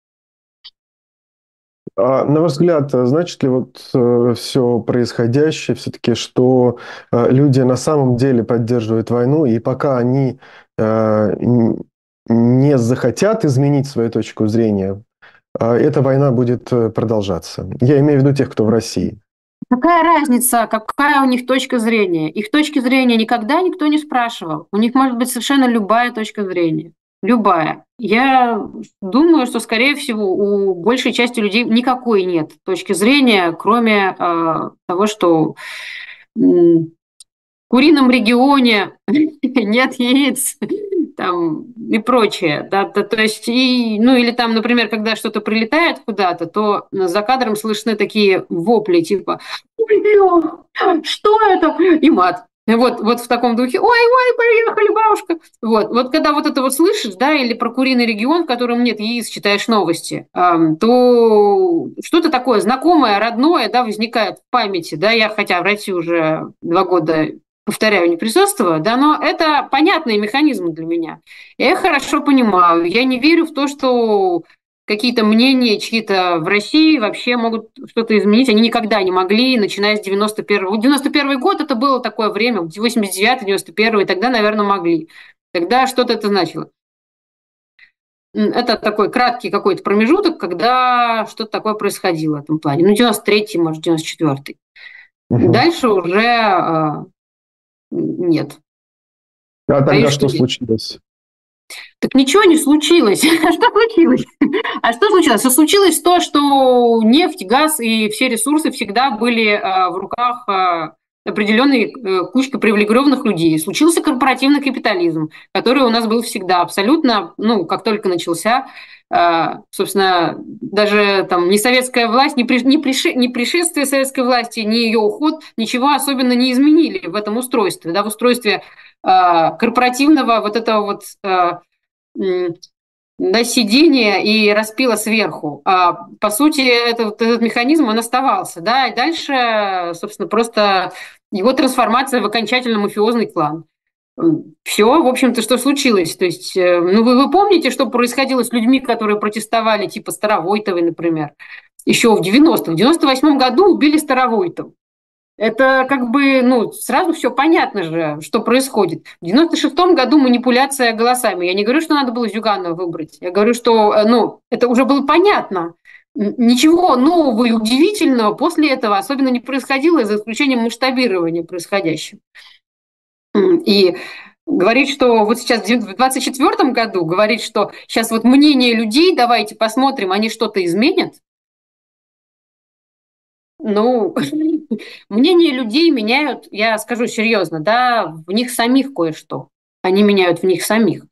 На ваш взгляд, значит ли вот все происходящее все-таки, что люди на самом деле поддерживают войну, и пока они не захотят изменить свою точку зрения, эта война будет продолжаться? Я имею в виду тех, кто в России. Какая разница, какая у них точка зрения? Их точки зрения никогда никто не спрашивал. У них может быть совершенно любая точка зрения. Любая. Я думаю, что, скорее всего, у большей части людей никакой нет точки зрения, кроме того, что в курином регионе нет яиц там, и прочее. Да, то есть, ну или там, например, когда что-то прилетает куда-то, то за кадром слышны такие вопли, типа: что это? И мат. Вот в таком духе: ой, приехали, бабушка. Вот когда вот это вот слышишь, да, или про куриный регион, в котором нет яиц, читаешь новости, то что-то такое знакомое, родное, да, возникает в памяти, да, я хотя в России уже 2 года, повторяю, не присутствую, да, но это понятные механизмы для меня. Я их хорошо понимаю. Я не верю в то, что какие-то мнения чьи-то в России вообще могут что-то изменить. Они никогда не могли, начиная с 91-го. 91-й год это было такое время, 89-й, 91-й, тогда, наверное, могли. Тогда что-то это значило. Это такой краткий какой-то промежуток, когда что-то такое происходило в этом плане. Ну, 93-й, может, 94-й. Дальше уже нет. А тогда что случилось? Так ничего не случилось. А что случилось? А случилось то, что нефть, газ и все ресурсы всегда были в руках определенной кучки привилегированных людей. Случился корпоративный капитализм, который у нас был всегда абсолютно, ну, как только начался, Собственно, даже там ни советская власть, ни пришествие советской власти, ни ее уход ничего особенно не изменили в этом устройстве, да, в устройстве корпоративного вот этого вот да, сидения и распила сверху. По сути, этот механизм, он оставался, да, и дальше, собственно, просто его трансформация в окончательно мафиозный клан. Все, в общем-то, что случилось. То есть, ну, вы помните, что происходило с людьми, которые протестовали, типа Старовойтовой, например, еще в 90-м. В 98-м году убили Старовойтову. Это как бы, ну, сразу все понятно же, что происходит. В 96-м году манипуляция голосами. Я не говорю, что надо было Зюганова выбрать. Я говорю, что, ну, это уже было понятно. Ничего нового и удивительного после этого особенно не происходило, за исключением масштабирования происходящего. И говорить, что вот сейчас в 24-м году, говорить, что сейчас вот мнение людей, давайте посмотрим, они что-то изменят. Ну, мнение людей меняют, я скажу серьезно, да, в них самих кое-что. Они меняют в них самих.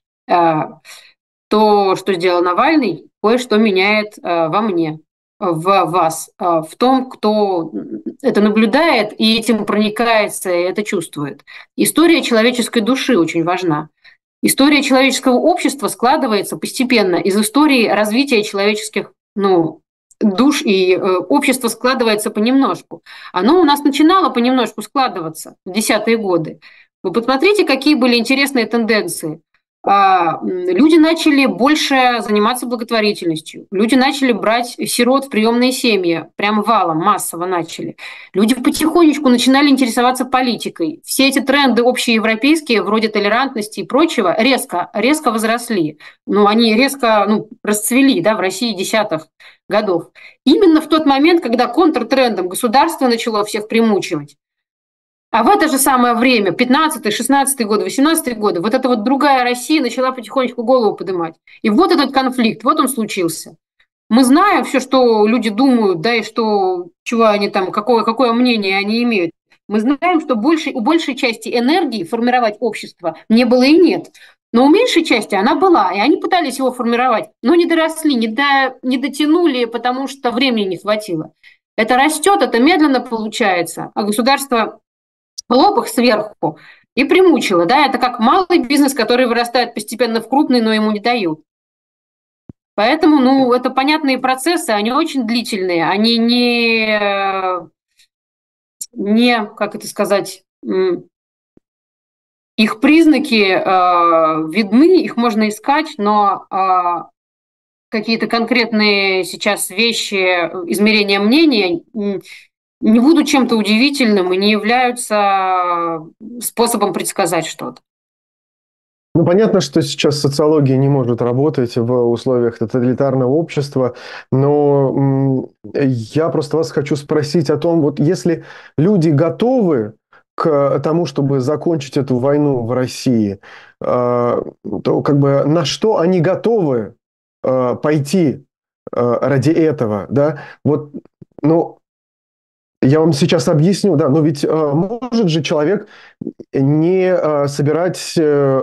То, что сделал Навальный, кое-что меняет во мне, в вас, в том, кто это наблюдает и этим проникается, и это чувствует. История человеческой души очень важна. История человеческого общества складывается постепенно из истории развития человеческих, ну, душ, и общество складывается понемножку. Оно у нас начинало понемножку складываться в десятые годы. Вы посмотрите, какие были интересные тенденции. Люди начали больше заниматься благотворительностью. Люди начали брать сирот в приемные семьи, прям валом, массово начали. Люди потихонечку начинали интересоваться политикой. Все эти тренды общеевропейские, вроде толерантности и прочего, резко возросли. Ну, они резко расцвели, да, в России десятых годов. Именно в тот момент, когда контртрендом государство начало всех примучивать. А в это же самое время, 15-й, 16-й годы, 18-й годы, вот эта вот другая Россия начала потихонечку голову поднимать. И вот этот конфликт, вот он случился. Мы знаем все, что люди думают, да, и что, чего они там, какое мнение они имеют. Мы знаем, что у большей части энергии формировать общество не было и нет. Но у меньшей части она была, и они пытались его формировать, но не доросли, не дотянули, потому что времени не хватило. Это растет, это медленно получается, а государство лоб их сверху и примучило. Да? Это как малый бизнес, который вырастает постепенно в крупный, но ему не дают. Поэтому, это понятные процессы, они очень длительные, они не как это сказать, их признаки видны, их можно искать, но какие-то конкретные сейчас вещи, измерения мнения не будут чем-то удивительным и не являются способом предсказать что-то. Ну, понятно, что сейчас социология не может работать в условиях тоталитарного общества, но я просто вас хочу спросить о том, вот если люди готовы к тому, чтобы закончить эту войну в России, то как бы на что они готовы пойти ради этого, да? Вот, я вам сейчас объясню, да, но ведь может же человек не собирать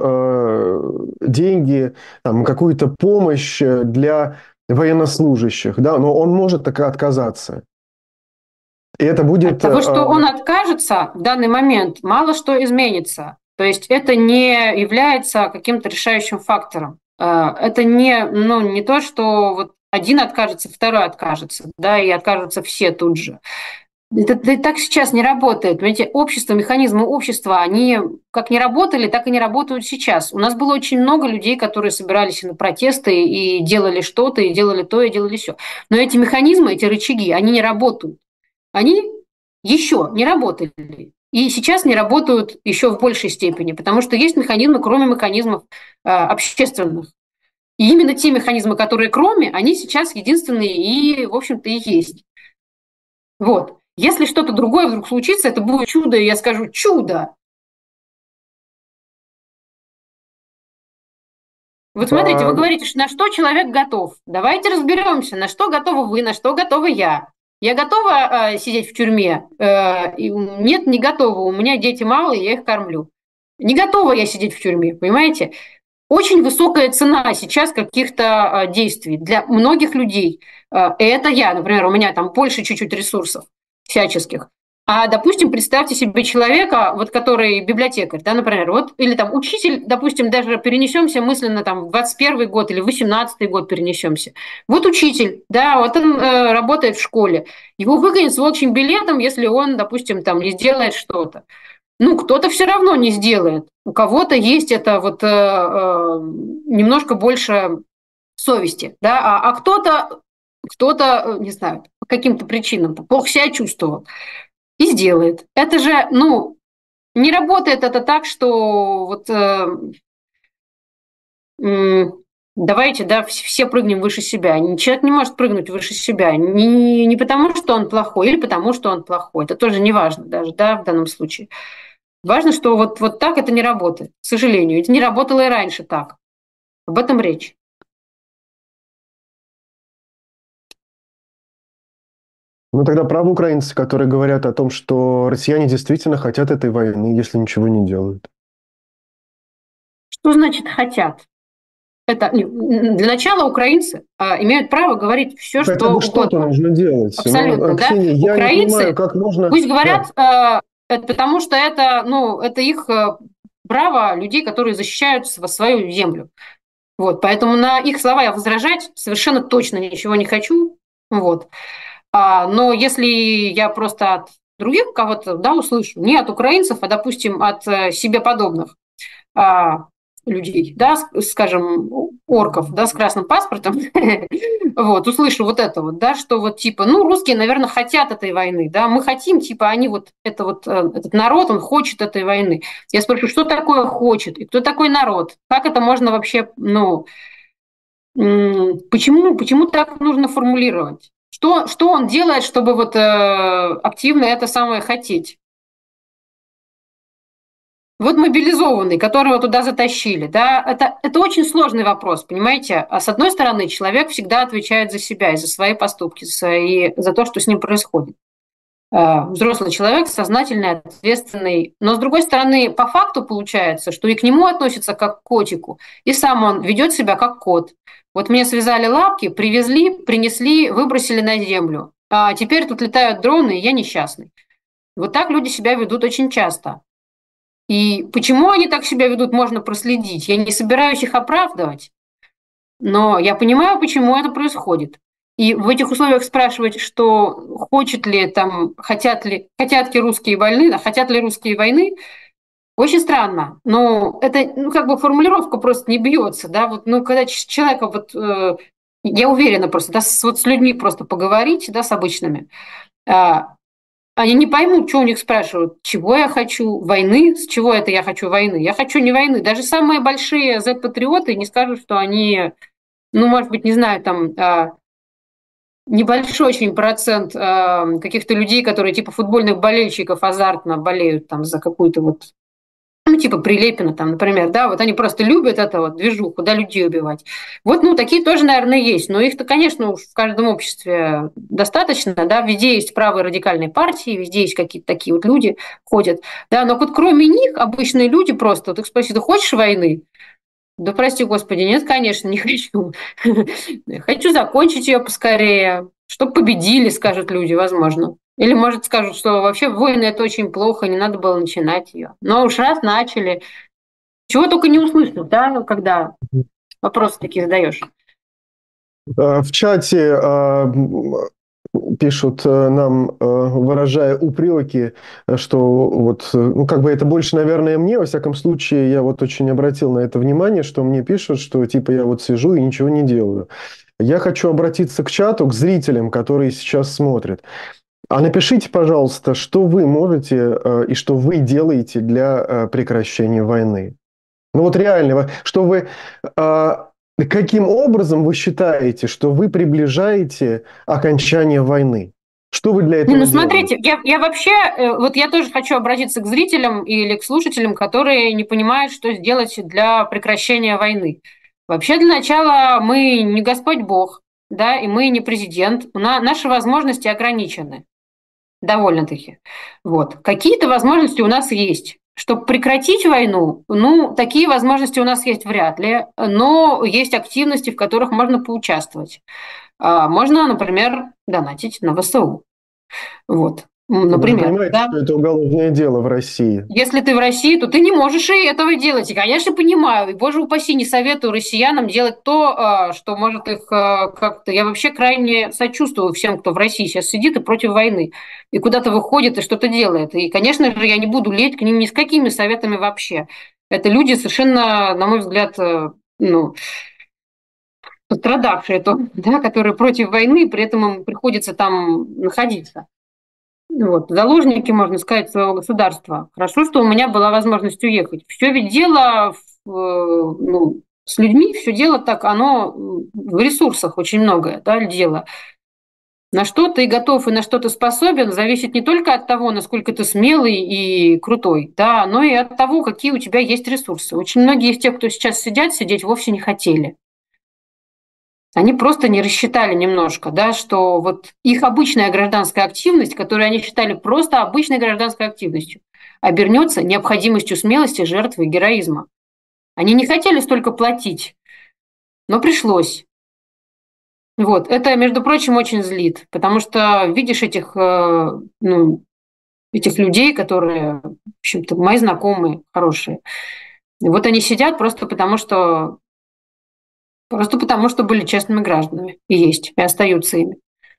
деньги, там, какую-то помощь для военнослужащих, да, но он может так отказаться. И это будет... От того, что он откажется в данный момент, мало что изменится. То есть это не является каким-то решающим фактором. Это не то, что вот один откажется, второй откажется, да, и откажутся все тут же. Это так сейчас не работает. Понимаете, механизмы общества, они как не работали, так и не работают сейчас. У нас было очень много людей, которые собирались на протесты и делали что-то, и делали то, и делали все. Но эти механизмы, эти рычаги, они не работают. Они еще не работали. И сейчас не работают еще в большей степени, потому что есть механизмы, кроме механизмов общественных. И именно те механизмы, которые кроме, они сейчас единственные и, в общем-то, и есть. Вот. Если что-то другое вдруг случится, это будет чудо, и я скажу «чудо». Вот смотрите, вы говорите, на что человек готов. Давайте разберемся, на что готовы вы, на что готова я. Я готова сидеть в тюрьме? Нет, не готова. У меня дети малые, я их кормлю. Не готова я сидеть в тюрьме, понимаете? очень высокая цена сейчас каких-то действий для многих людей. Это я, например, у меня там больше чуть-чуть ресурсов всяческих. А, допустим, представьте себе человека, вот который библиотекарь, да, например, вот, или там учитель, допустим, даже перенесемся мысленно там в 21 год или в 18 год перенесемся. Вот учитель, да, вот он работает в школе. Его выгонят с волчьим билетом, если он, допустим, там не сделает что-то. Ну, кто-то все равно не сделает. У кого-то есть это вот немножко больше совести, да, а кто-то, не знаю, по каким-то причинам плохо себя чувствовал и сделает. Это же, ну, не работает это так, что вот давайте, да, все прыгнем выше себя. Человек не может прыгнуть выше себя не потому, что он плохой, или потому, что он плохой. Это тоже не важно даже, да, в данном случае. Важно, что вот так это не работает, к сожалению. Это не работало и раньше так. Об этом речь. Ну, тогда правы украинцы, которые говорят о том, что россияне действительно хотят этой войны, если ничего не делают. Что значит «хотят»? Это для начала украинцы имеют право говорить все, Хотя что бы что-то угодно. нужно делать. Абсолютно, Но, да. Ксения, я Украинцы, не понимаю, как можно... пусть говорят, это потому что это, ну, это их право людей, которые защищают свою землю. Вот, поэтому на их слова я возражать совершенно точно ничего не хочу. Вот. Но если я просто от других кого-то, да, услышу, не от украинцев, а, допустим, от себе подобных людей, да, скажем, орков, да, с красным паспортом, вот, услышу вот это вот, да, что вот типа, ну, русские, наверное, хотят этой войны, да, мы хотим, типа, они вот, этот народ, он хочет этой войны. Я спрашиваю, что такое хочет, и кто такой народ? Как это можно вообще, ну, почему так нужно формулировать? Что он делает, чтобы вот активно это самое хотеть? Вот мобилизованный, которого туда затащили, да, это очень сложный вопрос, понимаете? А с одной стороны, человек всегда отвечает за себя и за свои поступки, за то, что с ним происходит. Взрослый человек, сознательный, ответственный. Но, с другой стороны, по факту получается, что и к нему относятся как к котику, и сам он ведет себя как кот. Вот мне связали лапки, привезли, принесли, выбросили на землю. А теперь тут летают дроны, и я несчастный. Вот так люди себя ведут очень часто. И почему они так себя ведут, можно проследить. Я не собираюсь их оправдывать, но я понимаю, почему это происходит. И в этих условиях спрашивать, что хотят ли русские войны, хотят ли русские войны, очень странно. Но это, ну, как бы формулировка просто не бьется, да, вот, ну, когда человека, вот, я уверена просто, да, с людьми просто поговорить, да, с обычными, они не поймут, что у них спрашивают, чего я хочу, войны, с чего это я хочу войны. Я хочу не войны. Даже самые большие Z-патриоты не скажут, что они, ну, может быть, не знаю, там, небольшой очень процент каких-то людей, которые типа футбольных болельщиков азартно болеют там за какую-то вот, ну, типа Прилепина там, например, да, вот они просто любят это вот движуху, да, людей убивать. Вот, ну, такие тоже, наверное, есть, но их-то, конечно, уж в каждом обществе достаточно, да, везде есть правые радикальные партии, везде есть какие-то такие вот люди ходят, да, но вот кроме них обычные люди просто, вот их спросят, ты хочешь войны? Да прости, Господи, нет, конечно, не хочу. Хочу закончить ее поскорее, чтобы победили, скажут люди, возможно. Или, может, скажут, что вообще войны – это очень плохо, не надо было начинать ее. Но уж раз начали. Чего только не услышишь, да, когда вопросы такие задаешь. В чате пишут нам, выражая упреки, что вот, ну, как бы это больше, наверное, мне, во всяком случае, я вот очень обратил на это внимание, что мне пишут, что типа я вот сижу и ничего не делаю. Я хочу обратиться к чату, к зрителям, которые сейчас смотрят. А напишите, пожалуйста, что вы можете и что вы делаете для прекращения войны. Ну вот реально, что вы... Каким образом вы считаете, что вы приближаете окончание войны? Что вы для этого делаете? Ну, смотрите, я вообще, вот я тоже хочу обратиться к зрителям или к слушателям, которые не понимают, что сделать для прекращения войны. Вообще, для начала, мы не Господь Бог, да, и мы не президент. Наши возможности ограничены довольно-таки. Вот. Какие-то возможности у нас есть. Чтобы прекратить войну, ну, такие возможности у нас есть вряд ли, но есть активности, в которых можно поучаствовать. Можно, например, донатить на ВСУ. Вот, Вы же например, понимаете, да. что это уголовное дело в России. Если ты в России, то ты не можешь и этого делать. И, конечно, понимаю. И, боже упаси, не советую россиянам делать то, что может их как-то... Я вообще крайне сочувствую всем, кто в России сейчас сидит и против войны. И куда-то выходит и что-то делает. И, конечно же, я не буду лезть к ним ни с какими советами вообще. Это люди совершенно, на мой взгляд, ну, пострадавшие, да, которые против войны, при этом им приходится там находиться. Вот, заложники, можно сказать, своего государства. Хорошо, что у меня была возможность уехать. Все ведь дело ну, с людьми, все дело так, оно в ресурсах очень многое, да, дело. На что ты готов и на что ты способен, зависит не только от того, насколько ты смелый и крутой, да, но и от того, какие у тебя есть ресурсы. Очень многие из тех, кто сейчас сидят, сидеть вовсе не хотели. Они просто не рассчитали немножко, да, что вот их обычная гражданская активность, которую они считали просто обычной гражданской активностью, обернется необходимостью смелости, жертвы и героизма. Они не хотели столько платить, но пришлось. Вот. Это, между прочим, очень злит, потому что видишь ну, этих людей, которые, в общем-то, мои знакомые, хорошие. И вот они сидят просто потому, что были честными гражданами. И есть, и остаются ими.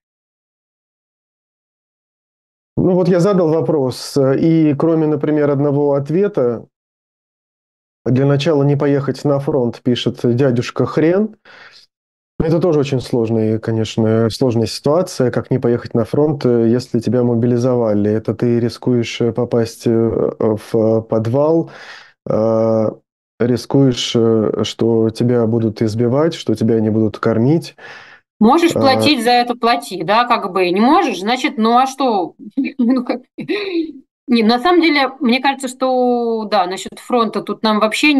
Ну вот я задал вопрос, и кроме, например, одного ответа, для начала не поехать на фронт, пишет дядюшка Хрен. Это тоже очень сложная, конечно, сложная ситуация, как не поехать на фронт, если тебя мобилизовали. Это ты рискуешь попасть в подвал, рискуешь, что тебя будут избивать, что тебя не будут кормить. Можешь платить за это, плати, да, как бы. Не можешь, значит, ну а что? Ну, не, на самом деле, мне кажется, что, да, насчет фронта тут нам вообще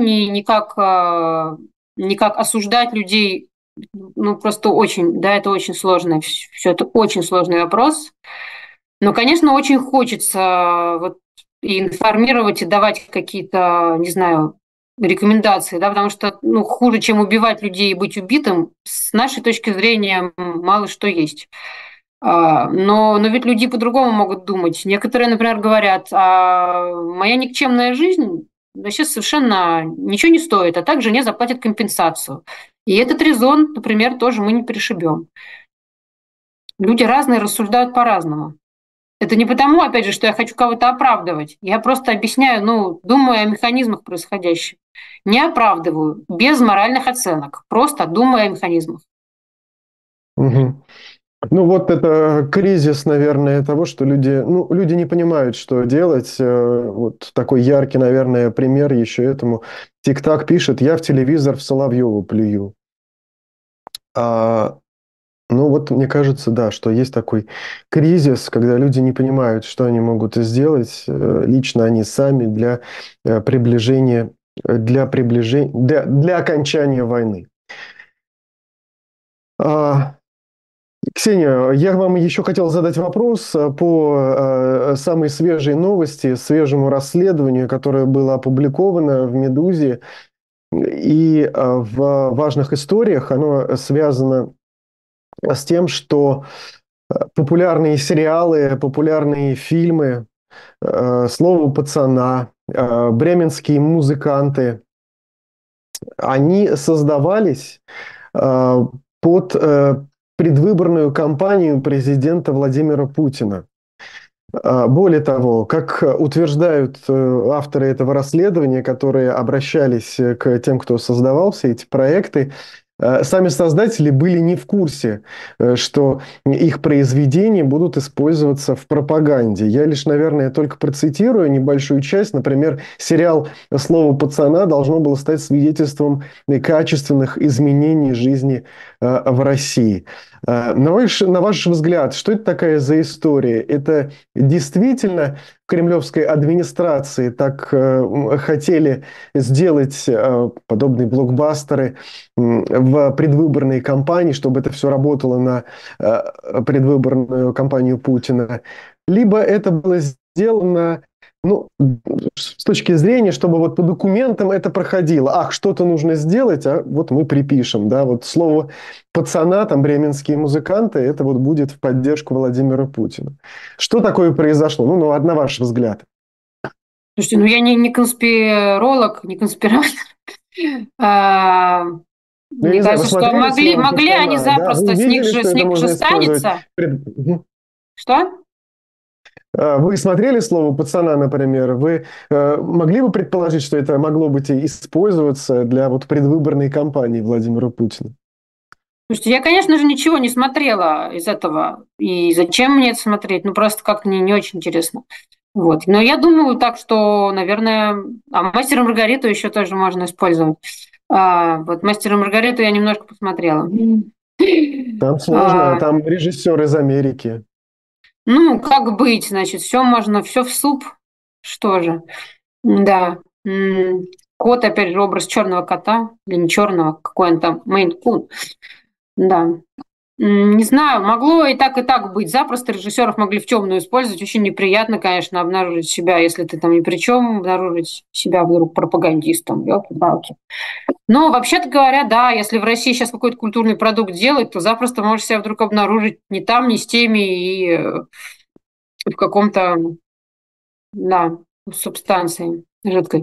никак осуждать людей, ну, просто очень, да, это очень сложно, все это очень сложный вопрос. Но, конечно, очень хочется вот и информировать, и давать какие-то, не знаю, рекомендации, да, потому что, ну, хуже, чем убивать людей и быть убитым, с нашей точки зрения, мало что есть. Но ведь люди по-другому могут думать. Некоторые, например, говорят, моя никчемная жизнь вообще совершенно ничего не стоит, а также мне заплатят компенсацию. И этот резон, например, тоже мы не перешибем. Люди разные рассуждают по-разному. Это не потому, опять же, что я хочу кого-то оправдывать. Я просто объясняю, ну, думаю о механизмах происходящих. Не оправдываю, без моральных оценок, просто думаю о механизмах. Угу. Ну вот это кризис, наверное, того, что люди не понимают, что делать. Вот такой яркий, наверное, пример еще этому. Тик-так пишет, я в телевизор в Соловьеву плюю. Ну вот мне кажется, да, что есть такой кризис, когда люди не понимают, что они могут сделать, лично они сами для окончания войны. Ксения, я вам еще хотел задать вопрос по самой свежей новости, свежему расследованию, которое было опубликовано в «Медузе». И в важных историях оно связано с тем, что популярные сериалы, популярные фильмы, «Слово пацана», бременские музыканты, они создавались под предвыборную кампанию президента Владимира Путина. Более того, как утверждают авторы этого расследования, которые обращались к тем, кто создавал все эти проекты, сами создатели были не в курсе, что их произведения будут использоваться в пропаганде. Я лишь, наверное, только процитирую небольшую часть. Например, сериал «Слово пацана» должно было стать свидетельством качественных изменений жизни в России. На ваш взгляд, что это такая за история? Это действительно в кремлевской администрации так хотели сделать подобные блокбастеры в предвыборной кампании, чтобы это все работало на предвыборную кампанию Путина? Либо это было сделано Ну, с точки зрения, чтобы вот по документам это проходило. Ах, что-то нужно сделать, а вот мы припишем, да, вот слово пацана, там, бременские музыканты, это вот будет в поддержку Владимира Путина. Что такое произошло? Ну, на ваш взгляд. Слушайте, ну я не конспиролог, не конспиратор. А, Ну, я Мне не знаю, вы кажется, что смотрели слово могли они пацана, да? Вы запросто, увидели, что с это них же можно использовать? станется. Что? Вы смотрели слово пацана, например? Вы могли бы предположить, что это могло быть использоваться для вот предвыборной кампании Владимира Путина? Слушайте, я, конечно же, ничего не смотрела из этого. И зачем мне это смотреть? Ну, просто как-то мне не очень интересно. Вот. Но я думаю так, что, наверное, «Мастера и Маргариту» еще тоже можно использовать. Вот «Мастера и Маргариту» я немножко посмотрела. Там сложно, А, там режиссер из Америки. Ну, как быть, значит, все можно, все в суп. Что же? Да. Кот, опять же, образ черного кота, или не черного, какой он там, Мейн-кун. Да. Не знаю, могло и так быть. Запросто режиссеров могли в темную использовать. Очень неприятно, конечно, обнаружить себя, если ты там ни при чем, обнаружить себя вдруг пропагандистом. Ёлки-палки. Но, вообще-то говоря, да, если в России сейчас какой-то культурный продукт делать, то запросто можешь себя вдруг обнаружить не там, не с теми и в каком-то, да, субстанции жидкой.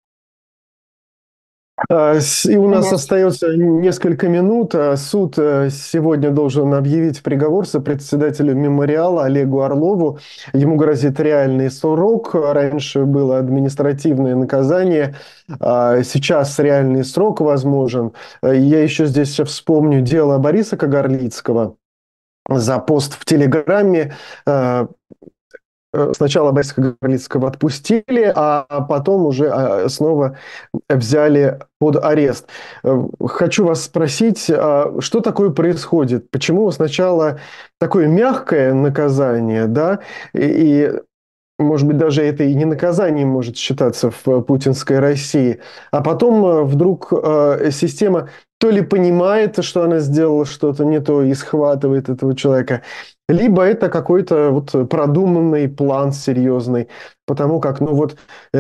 И у нас Конечно. остается несколько минут. Суд сегодня должен объявить приговор сопредседателю мемориала Олегу Орлову. Ему грозит реальный срок. Раньше было административное наказание. Сейчас реальный срок возможен. Я еще здесь вспомню дело Бориса Кагарлицкого за пост в Телеграме. Сначала Бориса Кагарлицкого отпустили, а потом уже снова взяли под арест. Хочу вас спросить, что такое происходит? Почему сначала такое мягкое наказание, да, и может быть, даже это и не наказанием может считаться в путинской России, а потом вдруг система то ли понимает, что она сделала что-то не то и схватывает этого человека, либо это какой-то вот продуманный план серьезный, потому как, ну вот,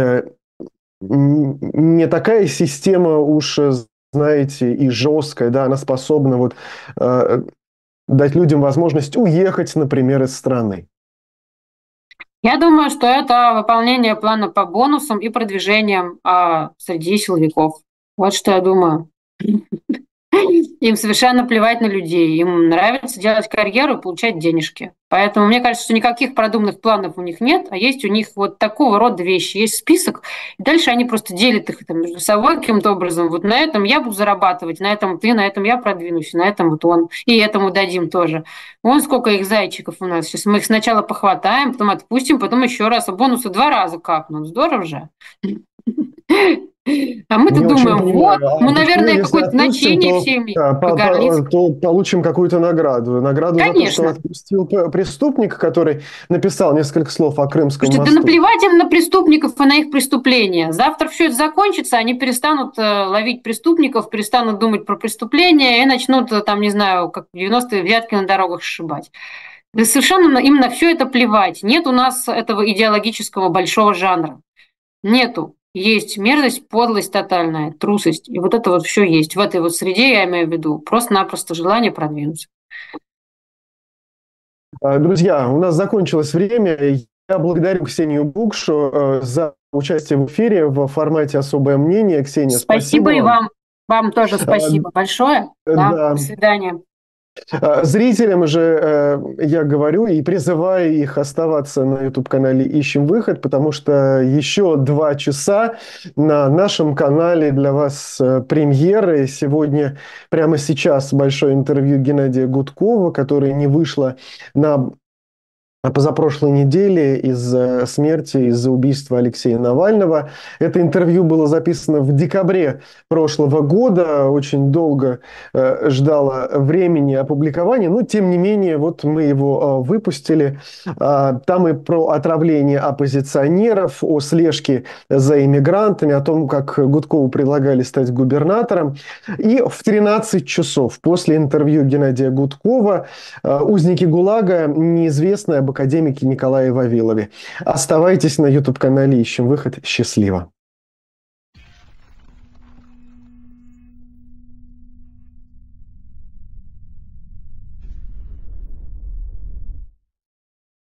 не такая система уж, знаете, и жесткая, да, она способна вот дать людям возможность уехать, например, из страны. Я думаю, что это выполнение плана по бонусам и продвижениям среди силовиков. Вот что я думаю. Им совершенно плевать на людей. Им нравится делать карьеру и получать денежки. Поэтому мне кажется, что никаких продуманных планов у них нет, а есть у них вот такого рода вещи. Есть список, и дальше они просто делят их там между собой каким-то образом. Вот на этом я буду зарабатывать, на этом ты, на этом я продвинусь, на этом вот он. И этому дадим тоже. Вон сколько их зайчиков у нас. Сейчас мы их сначала похватаем, потом отпустим, потом еще раз. А бонусы 2 раза капнут. Здорово же. А мы-то Не очень думаем, вот, понимаю, мы, почему, наверное, если какое-то отпустим, значение то, все имеем. По-горлицки. то получим какую-то награду? Награду за то, что Конечно. отпустил преступник, который написал несколько слов о Крымском Слушайте, да мосту? наплевать им на преступников и на их преступления. Завтра все это закончится, они перестанут ловить преступников, перестанут думать про преступления и начнут, там, не знаю, как в 90-е взятки на дорогах сшибать. Да совершенно им на все это плевать. Нет у нас этого идеологического большого жанра. Нету. Есть мерзость, подлость тотальная, трусость. И вот это вот все есть. В этой вот среде, я имею в виду, просто-напросто желание продвинуться. Друзья, у нас закончилось время. Я благодарю Ксению Букшу за участие в эфире в формате «Особое мнение». Ксения, спасибо Спасибо и вам. вам. Вам тоже спасибо большое. Да, Да. до свидания. Зрителям же я говорю и призываю их оставаться на YouTube-канале «Ищем выход», потому что еще 2 часа на нашем канале для вас премьеры. Сегодня, прямо сейчас, большое интервью Геннадия Гудкова, которое не вышло на позапрошлой неделе из-за смерти, из-за убийства Алексея Навального. Это интервью было записано в декабре прошлого года, очень долго ждало времени опубликования, но тем не менее вот мы его выпустили. Там и про отравление оппозиционеров, о слежке за иммигрантами, о том, как Гудкову предлагали стать губернатором. И в 13 часов после интервью Геннадия Гудкова узники ГУЛАГа, неизвестные академике Николае Вавилове. Оставайтесь на YouTube-канале «Ищем выход». Счастливо!